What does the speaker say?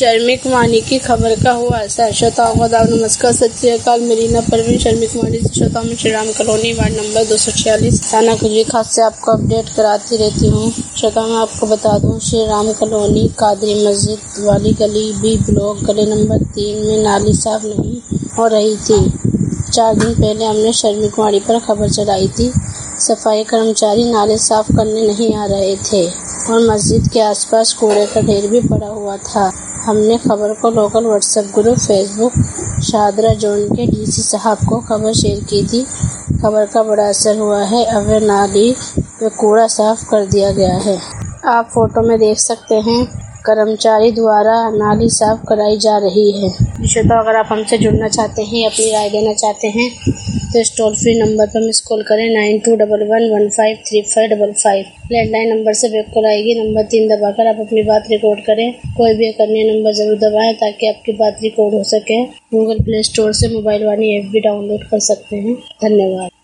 शर्मिक वाणी की खबर का हुआ असर। श्रोताओं को आदाब, नमस्कार, सत श्री अकाल। मेरीना परवीन शर्मिक वाणी से श्रोताओं में Shri Ram colony ward number 246 थाना खुजली खास से आपको अपडेट कराती रहती हूँ। श्रोताओं में आपको बता दूँ, श्री राम कॉलोनी कादरी मस्जिद वाली गली बी ब्लॉक गली नंबर 3 में नाली साफ नहीं हो रही थी। 4 दिन पहले हमने शर्मिक वाणी पर खबर चलाई थी। सफाई कर्मचारी नाले साफ करने नहीं आ रहे थे और मस्जिद के आसपास कूड़े का ढेर भी पड़ा हुआ था। हमने खबर को local WhatsApp group Facebook Shahdara zone के डीसी साहब को खबर शेयर की थी। खबर का बड़ा असर हुआ है। अब नाली व कूड़ा साफ कर दिया गया है। आप फोटो में देख सकते हैं, कर्मचारी द्वारा नाली साफ कराई जा रही है। श्रोता, अगर आप हमसे जुड़ना चाहते हैं, अपनी राय देना चाहते हैं तो इस टोल फ्री नंबर पर मिस कॉल करें 9211153555। लैंडलाइन नंबर से बैक कॉल आएगी। नंबर 3 दबाकर आप अपनी बात रिकॉर्ड करें। कोई भी एक अन्य नंबर जरूर दबाएं ताकि आपकी बात रिकॉर्ड हो सके। गूगल प्ले स्टोर से मोबाइल वाणी ऐप भी डाउनलोड कर सकते हैं। धन्यवाद।